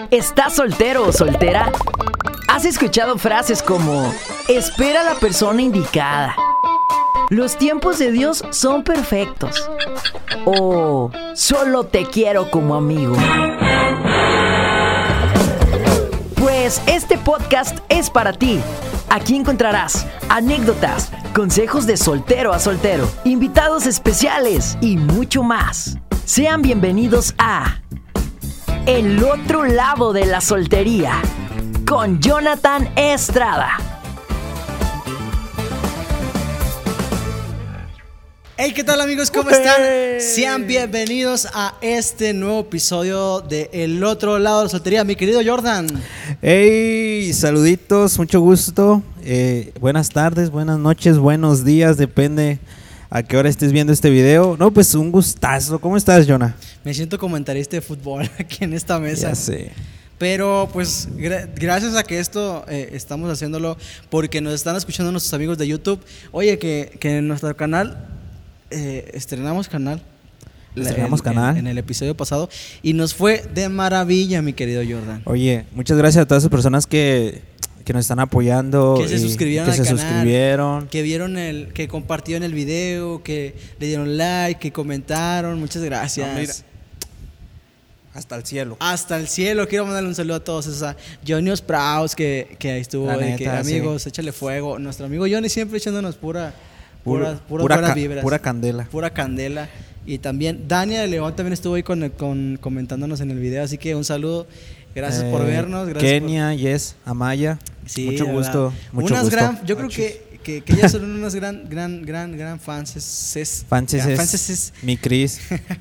¿Estás soltero o soltera? ¿Has escuchado frases como espera a la persona indicada? Los tiempos de Dios son perfectos. O solo te quiero como amigo. Pues este podcast es para ti. Aquí encontrarás anécdotas, consejos de soltero a soltero, invitados especiales y mucho más. Sean bienvenidos a El Otro Lado de la Soltería con Jonathan Estrada. Hey, ¿qué tal, amigos? ¿Cómo están? Sean bienvenidos a este nuevo episodio de El Otro Lado de la Soltería, mi querido Jordan. Hey, saluditos, mucho gusto. Buenas tardes, buenas noches, buenos días, depende a qué hora estés viendo este video. No, pues un gustazo. ¿Cómo estás, Jonah? Me siento comentarista de fútbol aquí en esta mesa. Ya sé. Pero pues gracias a que esto estamos haciéndolo porque nos están escuchando nuestros amigos de YouTube. Oye, que en nuestro canal estrenamos canal. En el episodio pasado y nos fue de maravilla, mi querido Jordan. Oye, muchas gracias a todas las personas que nos están apoyando, que se suscribieron al canal, suscribieron, que vieron que compartieron el video, que le dieron like, que comentaron. Muchas gracias. No, mira, hasta el cielo. Hasta el cielo. Quiero mandarle un saludo a todos. O sea, Johnny Spraus, que ahí estuvo, neta, que amigos, sí. Échale fuego. Nuestro amigo Johnny siempre echándonos puras buenas vibras. Pura candela. Pura candela. Y también Dania de León también estuvo ahí comentándonos en el video. Así que un saludo. Gracias por vernos. Gracias Kenia, Yes, Amaya. Sí, mucho gusto. Mucho unas gusto. Yo creo que ellas son unas gran fans. Fanses. Mi Cris.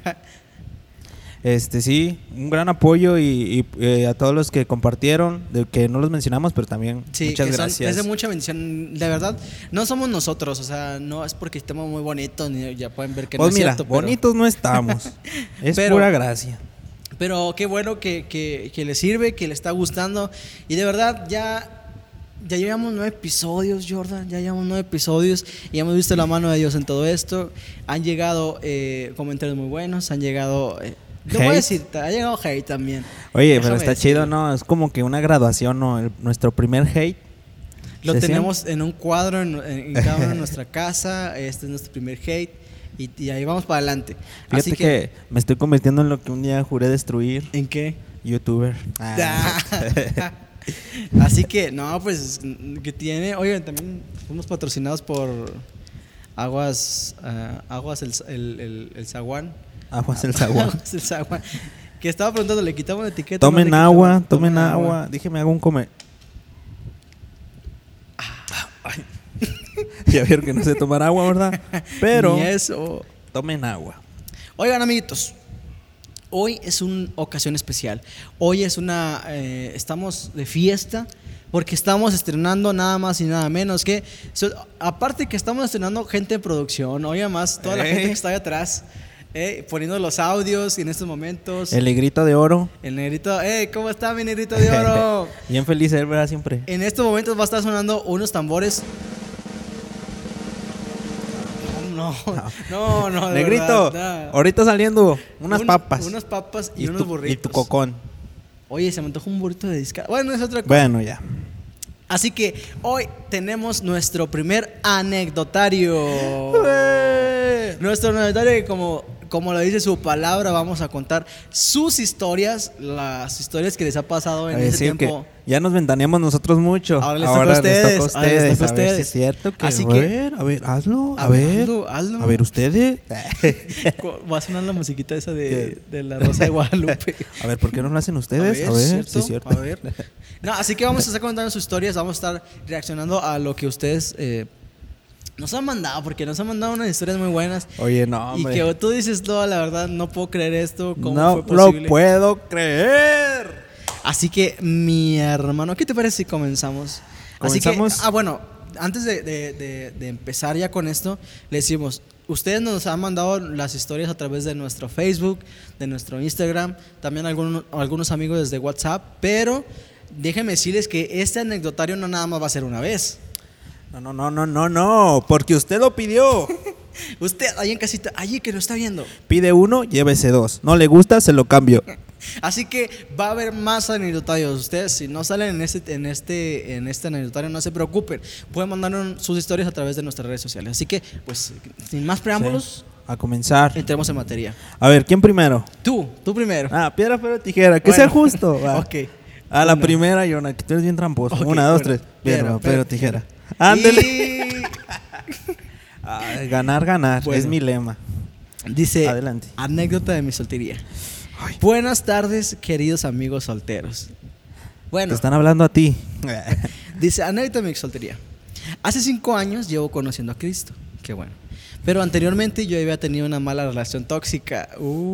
Sí, un gran apoyo y a todos los que compartieron, de que no los mencionamos, pero también sí, muchas gracias. Es de mucha bendición, de verdad. No somos nosotros, o sea, no es porque estemos muy bonitos, ni ya pueden ver que pues no es mira, cierto. Bonitos no estamos, es pura gracia. Pero qué bueno que le sirve, que le está gustando. Y de verdad, ya llevamos 9 episodios, Jordan. Ya llevamos 9 episodios y hemos visto la mano de Dios en todo esto. Han llegado comentarios muy buenos, han llegado... Te voy a decir, ha llegado hate también. Oye, pero está chido, ¿no? Es como que una graduación, ¿no? Nuestro primer hate. Lo tenemos en un cuadro en cada uno de nuestra casa. Este es nuestro primer hate. Y ahí vamos para adelante. Fíjate Así que me estoy convirtiendo en lo que un día juré destruir. ¿En qué? YouTuber. Así que, no, pues, que tiene... Oye, también fuimos patrocinados por Aguas el Zaguán. Aguas el Zaguán. Aguas el Zaguán. Que estaba preguntando, ¿le quitamos la etiqueta? Tomen agua. Dije, me hago un comer. Ya vieron que no sé tomar agua, ¿verdad? Pero ni eso. Tomen agua. Oigan, amiguitos, hoy es una ocasión especial. Hoy es estamos de fiesta porque estamos estrenando nada más y nada menos que aparte que estamos estrenando gente en producción. Oye, más toda la gente que está ahí atrás poniendo los audios y en estos momentos. El negrito de oro. El negrito, ¿cómo está mi negrito de oro? Bien feliz de él, ¿verdad? Siempre. En estos momentos va a estar sonando unos tambores. No, negrito, verdad, ahorita saliendo unas papas y unos burritos. Y tu cocón. Oye, se me antoja un burrito de disca. Bueno, es otra cosa. Bueno, ya. Así que hoy tenemos nuestro primer anecdotario. Nuestro anecdotario que como lo dice su palabra, vamos a contar sus historias, las historias que les ha pasado en ese tiempo. Ya nos ventaneamos nosotros mucho. Ahora les toca a ustedes. A ver si es cierto que así a ver, hazlo. A ver, ustedes. Va a sonar la musiquita esa de la Rosa de Guadalupe. A ver, ¿por qué no lo hacen ustedes? A ver, ¿cierto? si es cierto. A ver. No, así que vamos a estar contando sus historias, vamos a estar reaccionando a lo que ustedes nos han mandado, porque nos han mandado unas historias muy buenas. Oye, no, hombre. Y que tú dices, no, la verdad, no puedo creer esto. ¿Cómo no fue posible? Lo puedo creer. Así que, mi hermano, ¿qué te parece si comenzamos? Así que, bueno, antes de empezar ya con esto, le decimos, ustedes nos han mandado las historias a través de nuestro Facebook, de nuestro Instagram, también algunos amigos desde WhatsApp, pero déjenme decirles que este anecdotario no nada más va a ser una vez. No, porque usted lo pidió. Usted, ahí en casita, allí que lo está viendo. Pide uno, llévese dos. No le gusta, se lo cambio. Así que va a haber más anecdotarios. Ustedes, si no salen en este anecdotario, no se preocupen. Pueden mandarnos sus historias a través de nuestras redes sociales. Así que, pues, sin más preámbulos, a comenzar. entremos en materia. A ver, ¿quién primero? Tú primero. Piedra, papel o tijera. Que sea justo. Va. Ok. A la primera, Jonah, que tú eres bien tramposo. Okay, 1, 2, 3. Piedra, papel o tijera. Ándele. Ganar. Bueno. Es mi lema. Dice, adelante. Anécdota de mi soltería. Ay. Buenas tardes, queridos amigos solteros. Bueno, te están hablando a ti. Dice, anécdota de mi soltería. Hace 5 años llevo conociendo a Cristo. Qué bueno. Pero anteriormente yo había tenido una mala relación tóxica.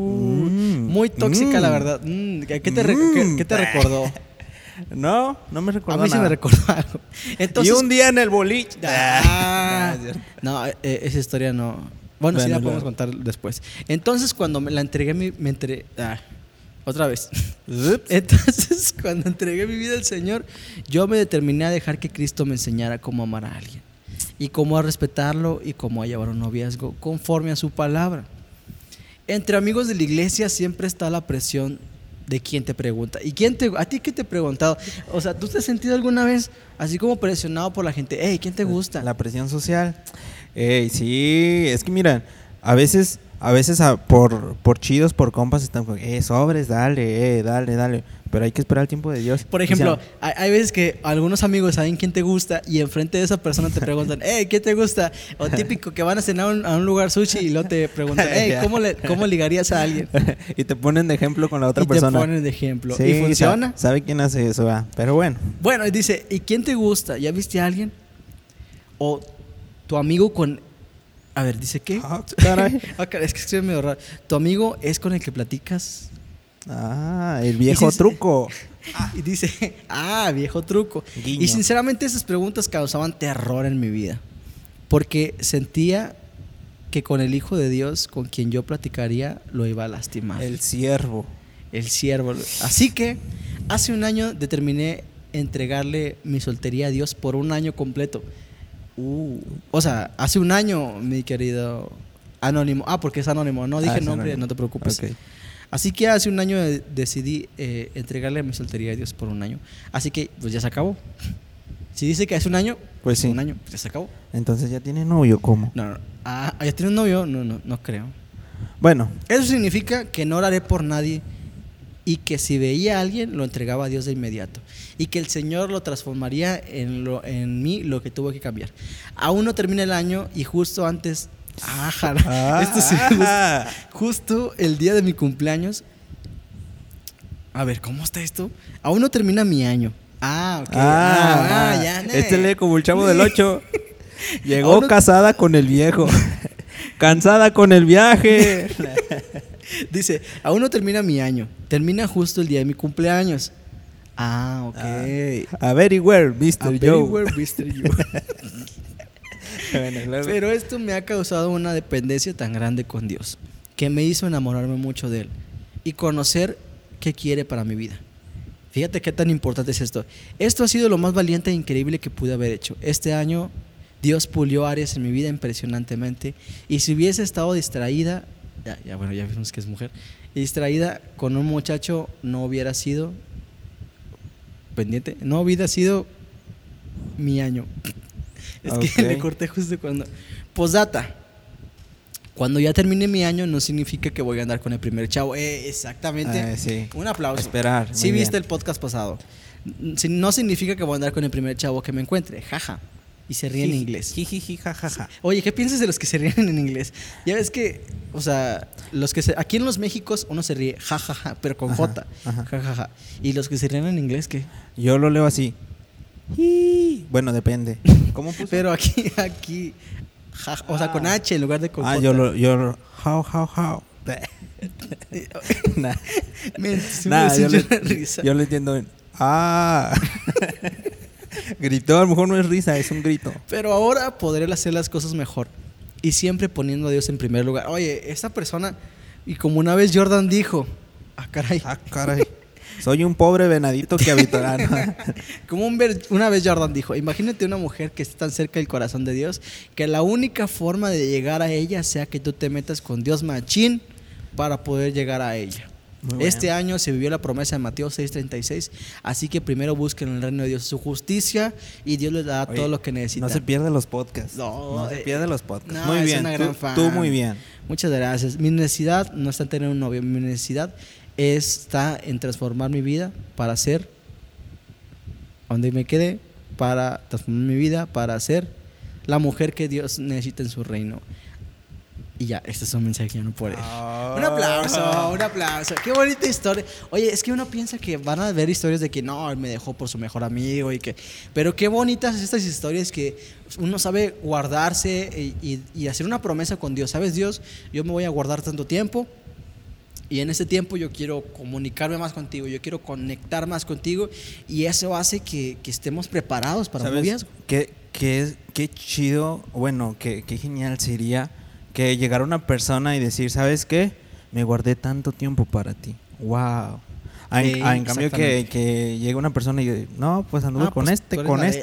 Muy tóxica, la verdad. ¿Qué te recordó? No me recordó. A mí sí me recordó algo. Entonces, y un día en el boliche. No, esa historia no. Bueno, sí la podemos contar después. Entonces, cuando me la entregué, me entregué. Otra vez. Entonces, cuando entregué mi vida al Señor, yo me determiné a dejar que Cristo me enseñara cómo amar a alguien, y cómo a respetarlo, y cómo a llevar un noviazgo conforme a su palabra. Entre amigos de la iglesia siempre está la presión de quién te pregunta. ¿Y a ti qué te he preguntado? O sea, ¿tú te has sentido alguna vez así como presionado por la gente? Hey, ¿quién te gusta? La presión social. Sí, es que mira, a veces por chidos, por compas están con sobres, dale. Pero hay que esperar el tiempo de Dios. Por ejemplo, hay veces que algunos amigos saben quién te gusta y enfrente de esa persona te preguntan, ¿quién te gusta? O típico que van a cenar a un lugar sushi y luego te preguntan, ¿cómo ligarías a alguien? Y te ponen de ejemplo con la otra persona. Y te ponen de ejemplo. Sí, ¿y funciona? ¿Sabe quién hace eso? Va. Pero bueno. Bueno, y dice, ¿y quién te gusta? ¿Ya viste a alguien? O tu amigo con... A ver, dice, ¿qué? Caray. Es que es medio raro. ¿Tu amigo es con el que platicas? El viejo truco. Y dice, viejo truco. Guiño. Y sinceramente esas preguntas causaban terror en mi vida, porque sentía que con el Hijo de Dios con quien yo platicaría lo iba a lastimar. El siervo. Así que hace un año determiné entregarle mi soltería a Dios por un año completo. O sea, hace un año, mi querido anónimo. Porque es anónimo. No dije nombre, anónimo. No te preocupes. Okay. Así que hace un año decidí entregarle mi soltería a Dios por un año. Así que, pues ya se acabó. Si dice que hace un año, pues sí. Un año, pues ya se acabó. Entonces ya tiene novio, ¿cómo? No. ¿Ya tiene un novio? No creo. Bueno. Eso significa que no oraré por nadie, y que si veía a alguien lo entregaba a Dios de inmediato, y que el Señor lo transformaría en mí lo que tuvo que cambiar. Aún no termina el año y justo antes, esto sí, justo el día de mi cumpleaños. A ver, ¿cómo está esto? Aún no termina mi año. Ok. Ya. Lee como el Chavo del 8. Llegó casada con el viejo, cansada con el viaje. Dice, aún no termina mi año, termina justo el día de mi cumpleaños. Ok. A very well, Mr. Joe. Pero esto me ha causado una dependencia tan grande con Dios, que me hizo enamorarme mucho de Él y conocer qué quiere para mi vida. Fíjate qué tan importante es esto. Esto ha sido lo más valiente e increíble que pude haber hecho. Este año Dios pulió áreas en mi vida impresionantemente, y si hubiese estado distraída, ya vimos que es mujer, y distraída con un muchacho, no hubiera sido mi año. Es que le corté justo cuando... Postdata. Cuando ya termine mi año no significa que voy a andar con el primer chavo. Exactamente. Sí. Un aplauso. Esperar. Sí, viste el podcast pasado. No significa que voy a andar con el primer chavo que me encuentre. Jaja. Y se ríen en inglés. Jijiji, jajaja. Oye, ¿qué piensas de los que se ríen en inglés? Ya ves que, o sea, aquí en los Méxicos uno se ríe jajaja, pero con J. Jajaja. ¿Y los que se ríen en inglés qué? Yo lo leo así. Bueno, depende. ¿Cómo puso? Pero aquí o sea, con H en lugar de con J. Yo how. Yo lo entiendo. Gritó, a lo mejor no es risa, es un grito. Pero ahora podré hacer las cosas mejor, y siempre poniendo a Dios en primer lugar. Oye, esta persona, y como una vez Jordan dijo, caray. Soy un pobre venadito que habitará. Como una vez Jordan dijo, imagínate una mujer que está tan cerca del corazón de Dios, que la única forma de llegar a ella sea que tú te metas con Dios machín para poder llegar a ella. Este año se vivió la promesa de Mateo 6:36, así que primero busquen el reino de Dios, su justicia, y Dios les dará todo lo que necesitan. No se pierden los podcasts. No se pierden los podcasts. No, muy bien. Una gran fan. Tú muy bien. Muchas gracias. Mi necesidad no está en tener un novio, mi necesidad está en transformar mi vida para ser donde me quedé, para transformar mi vida para ser la mujer que Dios necesita en su reino. Y ya, este es un mensaje que yo no puedo leer. Un aplauso. Qué bonita historia. Oye, es que uno piensa que van a ver historias de que no, él me dejó por su mejor amigo y que... Pero qué bonitas estas historias que uno sabe guardarse y hacer una promesa con Dios. ¿Sabes, Dios? Yo me voy a guardar tanto tiempo y en ese tiempo yo quiero comunicarme más contigo, yo quiero conectar más contigo y eso hace que estemos preparados para un noviazgo. Qué chido, bueno, qué genial sería que llegara una persona y decir, ¿sabes qué? Me guardé tanto tiempo para ti. ¡Wow! En cambio que llega una persona y no, pues anduve con este.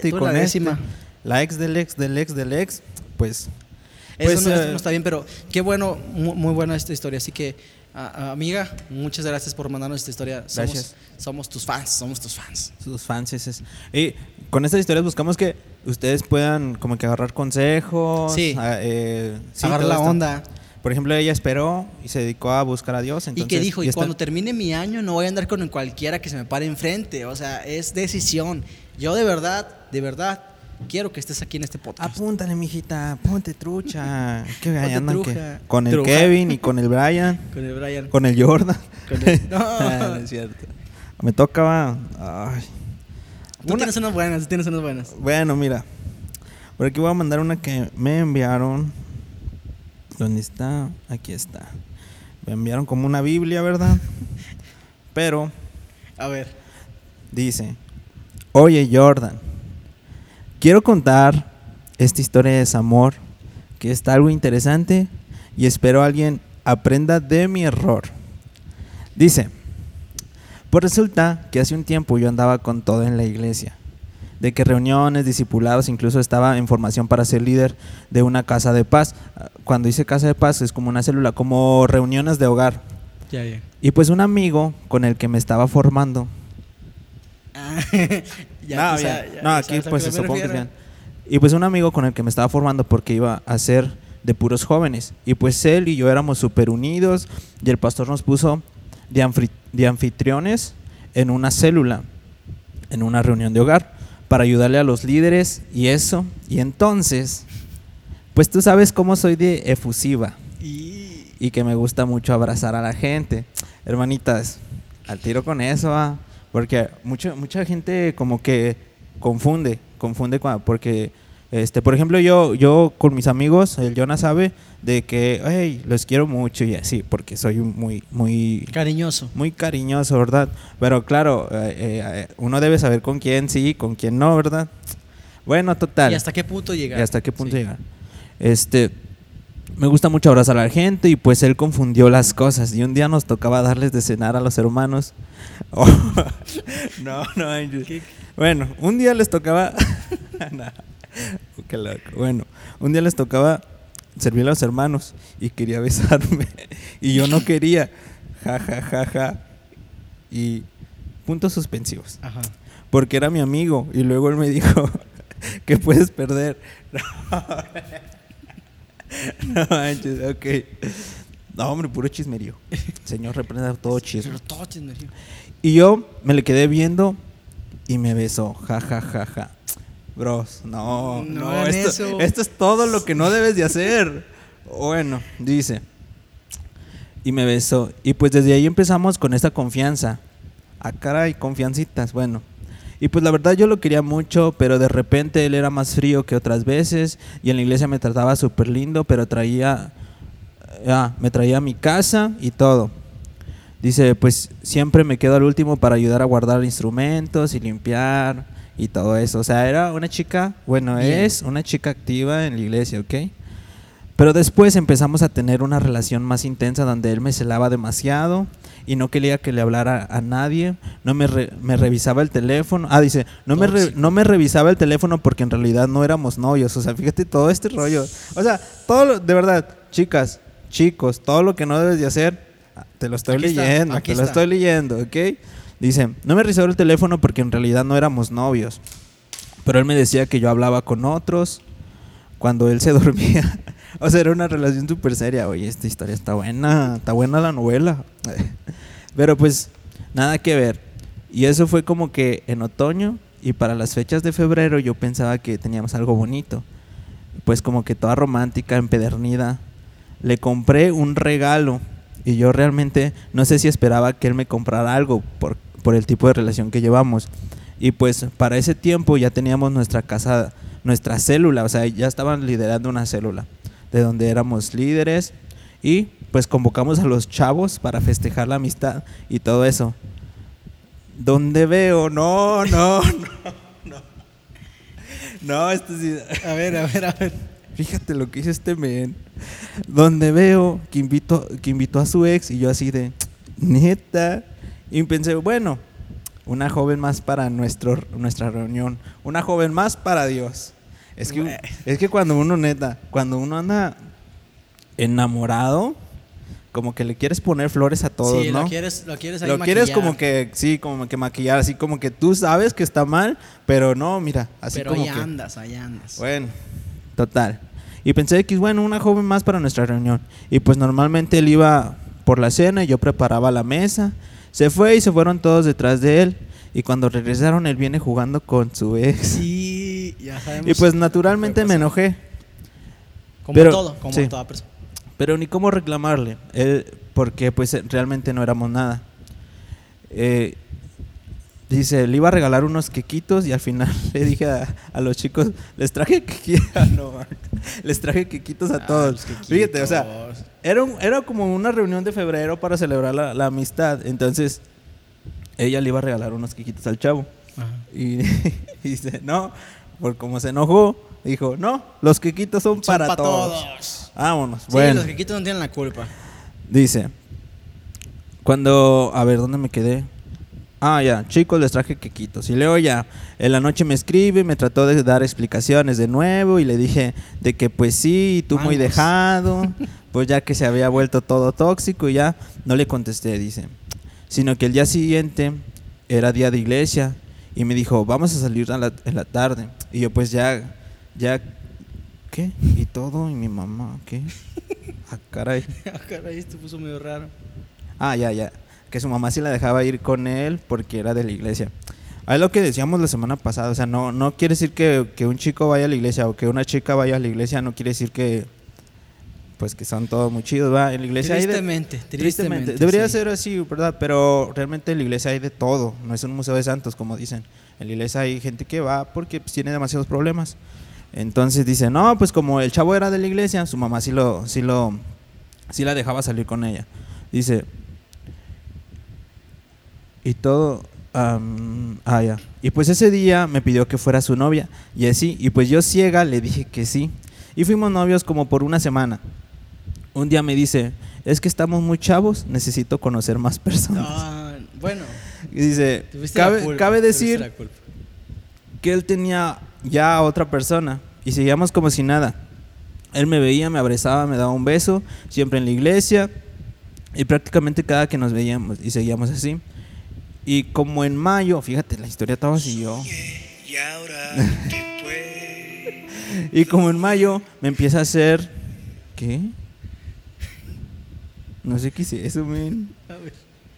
La ex del ex, pues... Eso no está bien, pero qué bueno, muy buena esta historia. Así que, amiga, muchas gracias por mandarnos esta historia. Somos tus fans. Sus fans. Y con estas historias buscamos que ustedes puedan como que agarrar consejos. Sí, agarrar la onda. Por ejemplo, ella esperó y se dedicó a buscar a Dios. Entonces, y que dijo, cuando termine mi año no voy a andar con cualquiera que se me pare enfrente. O sea, es decisión. Yo de verdad, quiero que estés aquí en este podcast. Apúntale, mijita, ponte trucha. ¿Qué andan con el Kevin y con el Brian? Con el Jordan. No, es cierto. Me toca. Ay. Tú tienes unas buenas. Bueno, mira. Por aquí voy a mandar una que me enviaron. ¿Dónde está? Aquí está. Me enviaron como una Biblia, ¿verdad? Pero. A ver. Dice: Oye, Jordan. Quiero contar esta historia de desamor, que está algo interesante y espero alguien aprenda de mi error. Dice, pues resulta que hace un tiempo yo andaba con todo en la iglesia, de que reuniones, discipulados, incluso estaba en formación para ser líder de una casa de paz. Cuando dice casa de paz es como una célula, como reuniones de hogar. Ya. Y pues un amigo con el que me estaba formando... aquí pues se supongo que es bien. Y pues un amigo con el que me estaba formando porque iba a ser de puros jóvenes. Y pues él y yo éramos súper unidos y el pastor nos puso de anfitriones en una célula, en una reunión de hogar, para ayudarle a los líderes y eso. Y entonces, pues tú sabes cómo soy de efusiva y que me gusta mucho abrazar a la gente. Hermanitas, al tiro con eso, porque mucha gente como que confunde porque por ejemplo yo con mis amigos, el Jonas sabe de que hey, los quiero mucho y así, porque soy muy cariñoso, ¿verdad? Pero claro, uno debe saber con quién sí, con quién no, ¿verdad? Bueno, total. ¿Y hasta qué punto llegar? Me gusta mucho abrazar a la gente y pues él confundió las cosas y un día nos tocaba darles de cenar a los hermanos. Bueno, un día les tocaba qué loco. Bueno, un día les tocaba servir a los hermanos y quería besarme y yo no quería. Ja. Y puntos suspensivos. Ajá. Porque era mi amigo y luego él me dijo que puedes perder. No manches, ok. No, hombre, puro chismerío. Señor, reprenda todo chisme. Y yo me le quedé viendo y me besó. Ja. Bros, no. Esto es todo lo que no debes de hacer. Bueno, dice. Y me besó. Y pues desde ahí empezamos con esta confianza. Caray, confiancitas, bueno. Y pues la verdad yo lo quería mucho, pero de repente él era más frío que otras veces y en la iglesia me trataba súper lindo, pero me traía a mi casa y todo. Dice, pues siempre me quedo al último para ayudar a guardar instrumentos y limpiar y todo eso. O sea, era una chica, es una chica activa en la iglesia, ¿ok? Pero después empezamos a tener una relación más intensa donde él me celaba demasiado y no quería que le hablara a nadie. No me revisaba el teléfono. Dice, no me revisaba el teléfono porque en realidad no éramos novios. O sea, fíjate todo este rollo. O sea, de verdad, chicas, chicos, todo lo que no debes de hacer, te lo estoy leyendo, ¿ok? Dice, no me revisó el teléfono porque en realidad no éramos novios, pero él me decía que yo hablaba con otros cuando él se dormía. O sea, era una relación súper seria. Oye, esta historia está buena la novela. Pero pues, nada que ver. Y eso fue como que en otoño, y para las fechas de febrero yo pensaba que teníamos algo bonito. Pues como que toda romántica, empedernida. Le compré un regalo y yo realmente no sé si esperaba que él me comprara algo por el tipo de relación que llevamos. Y pues para ese tiempo ya teníamos nuestra casa, nuestra célula, o sea, ya estaban liderando una célula de donde éramos líderes y pues convocamos a los chavos para festejar la amistad y todo eso. ¿Dónde veo? No, esto sí. A ver. Fíjate lo que hizo este men. Donde veo que invitó a su ex y yo así de, neta. Y pensé, bueno, una joven más para nuestra reunión. Una joven más para Dios. Es que cuando uno anda enamorado, como que le quieres poner flores a todos, sí, ¿no? Lo quieres maquillar. Como que, sí, como que maquillar, así como que tú sabes que está mal, pero no, mira, así pero como ahí que... andas. Bueno, total. Y pensé que, bueno, una joven más para nuestra reunión. Y pues normalmente él iba por la cena y yo preparaba la mesa. Se fue y se fueron todos detrás de él. Y cuando regresaron, él viene jugando con su ex. Sí, ya sabemos. Y pues naturalmente me enojé. Como toda persona. Pero ni cómo reclamarle, porque pues realmente no éramos nada. Dice, le iba a regalar unos quequitos y al final le dije a los chicos, les traje quequitos a todos. Fíjate, o sea, era como una reunión de febrero para celebrar la amistad. Entonces, ella le iba a regalar unos quequitos al chavo. Ajá. Y dice, no, por como se enojó, dijo, no, los quequitos son para todos. Vámonos. Sí, bueno. Los quequitos no tienen la culpa. Dice, a ver, ¿dónde me quedé? Ya, chicos, les traje quequitos. Y luego ya, en la noche me escribe, me trató de dar explicaciones de nuevo y le dije de que pues sí, tú muy dejado, pues ya que se había vuelto todo tóxico y ya, no le contesté, dice. Sino que el día siguiente era día de iglesia y me dijo, vamos a salir en la tarde. Y yo pues ya, ¿qué? Y todo, y mi mamá, ¿qué? Caray. Esto puso medio raro. Ya. Que su mamá sí la dejaba ir con él porque era de la iglesia. Es lo que decíamos la semana pasada. O sea, no quiere decir que un chico vaya a la iglesia o que una chica vaya a la iglesia. No quiere decir que son todos muy chidos, ¿va? En la iglesia tristemente. Debería ser así, ¿verdad? Pero realmente en la iglesia hay de todo. No es un museo de santos, como dicen. En la iglesia hay gente que va porque pues, tiene demasiados problemas. Entonces dice, no, pues como el chavo era de la iglesia, su mamá sí la dejaba salir con ella. Dice, y todo, ya. Y pues ese día me pidió que fuera su novia, y así, y pues yo ciega le dije que sí. Y fuimos novios como por una semana. Un día me dice, es que estamos muy chavos, necesito conocer más personas. Bueno. Y dice, cabe decir que él tenía ya a otra persona y seguíamos como si nada. Él me veía, me abrazaba, me daba un beso, siempre en la iglesia y prácticamente cada que nos veíamos y seguíamos así. Y como en mayo, fíjate, la historia estaba así yo. Y ahora te fue. Y como en mayo me empieza a hacer, ¿qué? No sé qué hice eso, men. A ver.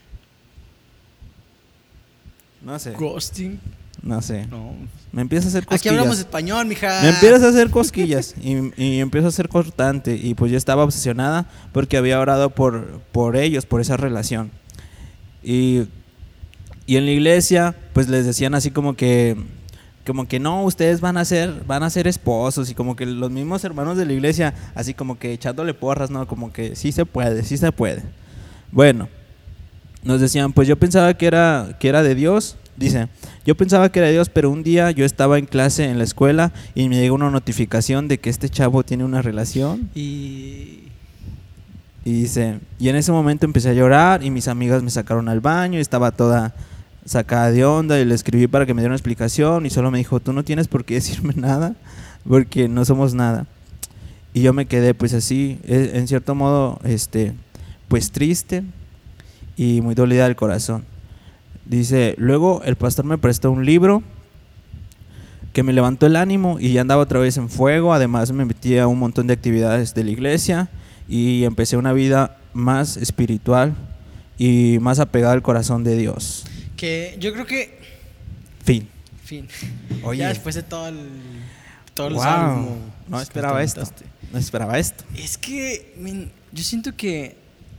No sé. Ghosting. No sé. No. Me empieza a hacer cosquillas. Aquí hablamos español, mija. Me empieza a hacer cosquillas y empiezo a ser cortante. Y pues yo estaba obsesionada porque había orado por ellos, por esa relación. Y en la iglesia, pues les decían así como que no, ustedes van a ser esposos. Y como que los mismos hermanos de la iglesia, así como que echándole porras, ¿no? Como que sí se puede. Bueno, nos decían, pues yo pensaba que era de Dios. Dice, yo pensaba que era de Dios, pero un día yo estaba en clase en la escuela y me llegó una notificación de que este chavo tiene una relación. Y dice, y en ese momento empecé a llorar y mis amigas me sacaron al baño y estaba toda sacada de onda y le escribí para que me diera una explicación y solo me dijo, tú no tienes por qué decirme nada porque no somos nada. Y yo me quedé pues así, en cierto modo, pues triste. y muy dolida del corazón. Dice, luego el pastor me prestó un libro que me levantó el ánimo y ya andaba otra vez en fuego. Además me metí a un montón de actividades de la iglesia y empecé una vida más espiritual y más apegada al corazón de Dios. Que yo creo que... Fin. Oye. Ya después de todo el wow. salmo. No esperaba esto. Es que yo siento que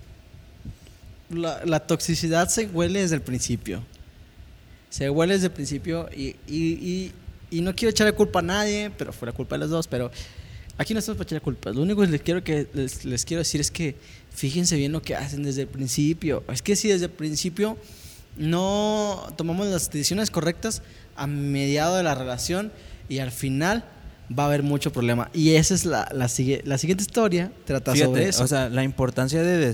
la toxicidad se huele desde el principio. Y no quiero echarle culpa a nadie, pero fue la culpa de los dos. Pero aquí no estamos para echarle culpa. Lo único que les quiero decir es que fíjense bien lo que hacen desde el principio. Es que si desde el principio no tomamos las decisiones correctas a mediado de la relación y al final va a haber mucho problema. Y esa es la siguiente historia, trata sobre eso. O sea, la importancia del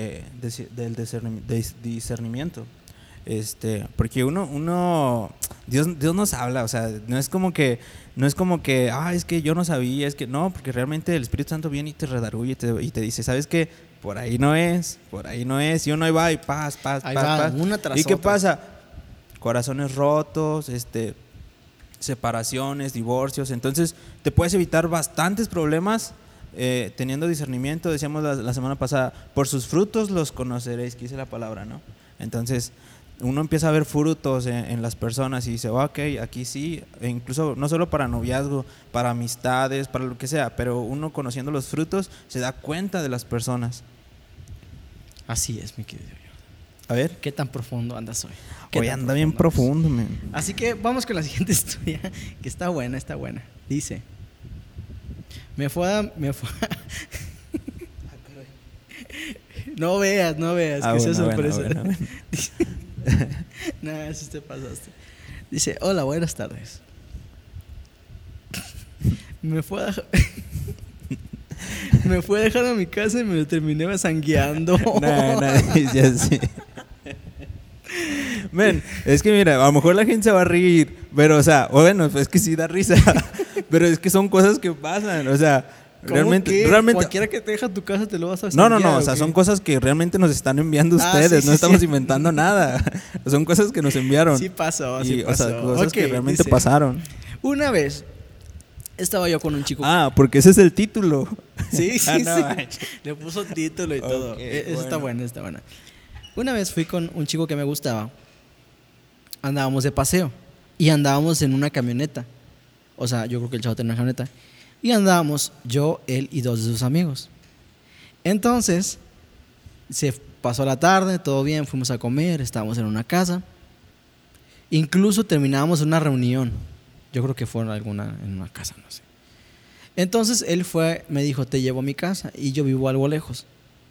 discernimiento. Porque Dios nos habla, o sea, no es como que es que yo no sabía, es que no, porque realmente el Espíritu Santo viene y te redarguye y te dice, ¿sabes qué? Por ahí no es, y uno ahí va y paz, una tras ¿y qué otra. pasa? Corazones rotos, separaciones, divorcios. Entonces te puedes evitar bastantes problemas teniendo discernimiento. Decíamos la semana pasada, por sus frutos los conoceréis, que dice la palabra, ¿no? Entonces uno empieza a ver frutos en las personas y dice, ok, aquí sí, e incluso no solo para noviazgo, para amistades, para lo que sea, pero uno conociendo los frutos se da cuenta de las personas. Así es, mi querido. A ver, ¿qué tan profundo andas hoy? Hoy anda bien profundo, man. Así que vamos con la siguiente historia, que está buena. Dice, me fue a... No veas, que sea sorpresa. Bueno. Nada, eso te pasaste. Dice, hola, buenas tardes. Me fue a dejar a mi casa y me lo terminé basangueando. Nada, dice así. Men, es que mira, a lo mejor la gente se va a reír, pero o sea, bueno, es que sí da risa, pero es que son cosas que pasan, o sea, realmente cualquiera que te deja tu casa te lo vas a basanguear. No, o sea, son cosas que realmente nos están enviando ustedes, no estamos inventando nada. Son cosas que nos enviaron. Sí pasó. O sea, cosas que realmente pasaron. Una vez estaba yo con un chico. Porque ese es el título. Sí. Le puso título y todo. Está buena. Una vez fui con un chico que me gustaba. Andábamos de paseo y andábamos en una camioneta. O sea, yo creo que el chavo tenía una camioneta. Y andábamos yo, él y dos de sus amigos. Entonces, se pasó la tarde, todo bien, fuimos a comer, estábamos en una casa. Incluso terminábamos una reunión. Yo creo que fue en una casa, no sé. Entonces, él me dijo, te llevo a mi casa. Y yo vivo algo lejos.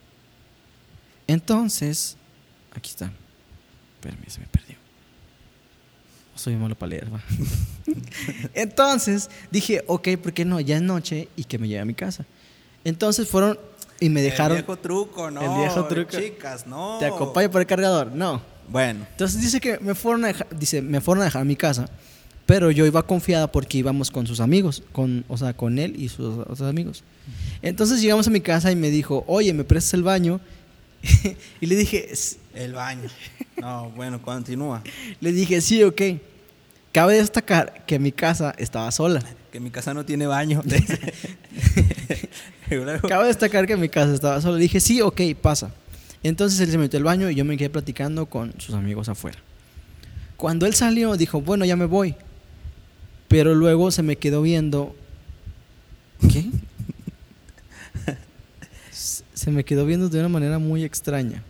Entonces, aquí está. Espérame, se me perdió. Soy malo para leer, va. Entonces dije, ok, ¿por qué no? Ya es noche y que me lleve a mi casa. Entonces fueron y me dejaron. El viejo truco, ¿no? El viejo truco. Chicas, no. ¿Te acompaño por el cargador? No. Bueno. Entonces dice que me fueron a dejar a mi casa, pero yo iba confiada porque íbamos con sus amigos, con él y sus otros amigos. Entonces llegamos a mi casa y me dijo, oye, ¿me prestas el baño? Y le dije... El baño. No, bueno, continúa. Le dije, sí, ok. Cabe destacar que mi casa estaba sola. Que mi casa no tiene baño. Cabe destacar que mi casa estaba sola. Le dije, sí, ok, pasa. Entonces él se metió al baño y yo me quedé platicando con sus amigos afuera. Cuando él salió, dijo, bueno, ya me voy. Pero luego se me quedó viendo. ¿Qué? Se me quedó viendo de una manera muy extraña.